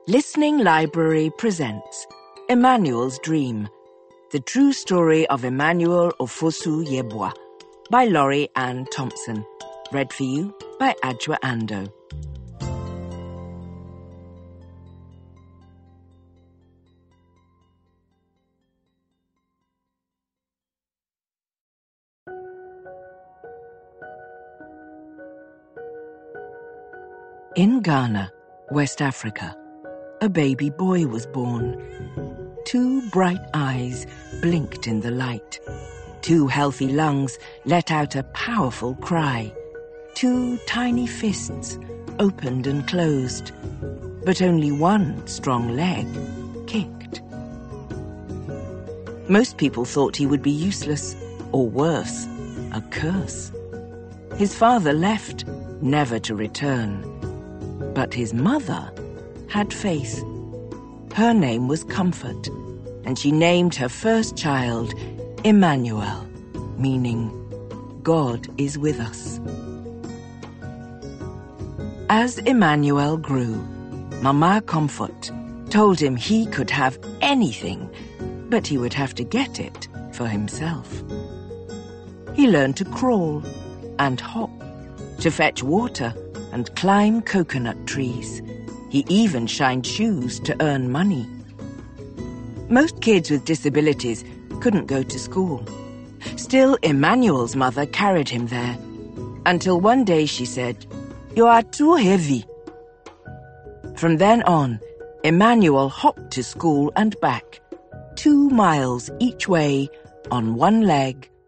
Listening Library presents Emmanuel's Dream, the true story of Emmanuel Ofosu Yeboah by Laurie Ann Thompson. Read for you by Adjoa Ando. In Ghana, West Africa, a baby boy was born. 2 bright eyes blinked in the light. 2 healthy lungs let out a powerful cry. 2 tiny fists opened and closed, but only 1 strong leg kicked. Most people thought he would be useless, or worse, a curse. His father left, never to return. But his mother had faith. Her name was Comfort, and she named her first child Emmanuel, meaning God is with us. As Emmanuel grew, Mama Comfort told him he could have anything, but he would have to get it for himself. He learned to crawl and hop, to fetch water and climb coconut trees. He even shined shoes to earn money. Most kids with disabilities couldn't go to school. Still, Emmanuel's mother carried him there, until one day she said, "You are too heavy." From then on, Emmanuel hopped to school and back, 2 miles each way on 1 leg